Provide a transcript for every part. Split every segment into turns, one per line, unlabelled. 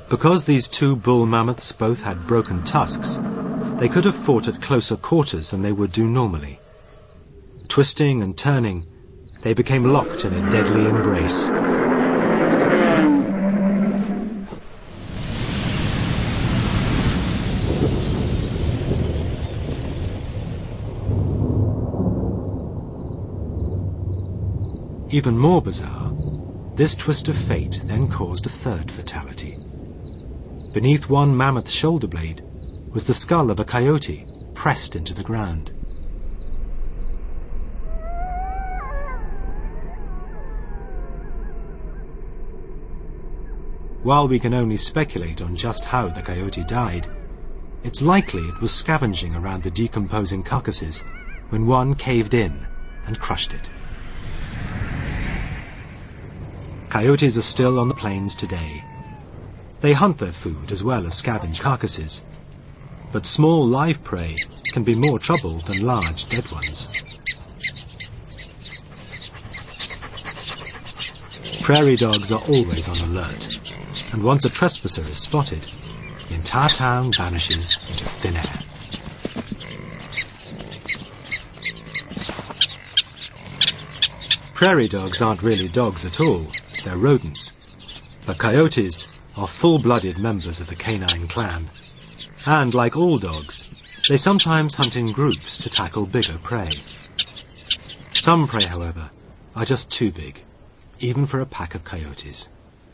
Because these two bull mammoths both had broken tusks, they could have fought at closer quarters than they would do normally. Twisting and turning, they became locked in a deadly embrace. Even more bizarre, this twist of fate then caused a third fatality. Beneath one mammoth's shoulder blade was the skull of a coyote pressed into the ground. While we can only speculate on just how the coyote died, it's likely it was scavenging around the decomposing carcasses when one caved in and crushed it. Coyotes are still on the plains today. They hunt their food as well as scavenge carcasses, but small live prey can be more trouble than large dead ones. Prairie dogs are always on alert, and once a trespasser is spotted, the entire town vanishes into thin air. Prairie dogs aren't really dogs at all, they're rodents. But coyotes are full-blooded members of the canine clan. And like all dogs, they sometimes hunt in groups to tackle bigger prey. Some prey, however, are just too big, even for a pack of coyotes.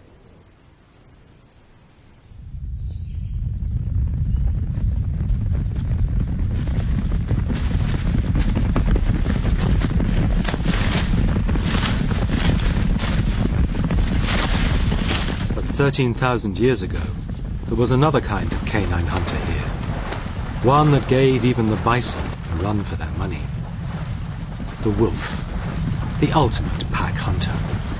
But 13,000 years ago, there was another kind of canine hunter here. One that gave even the bison a run for their money. The wolf, the ultimate pack hunter.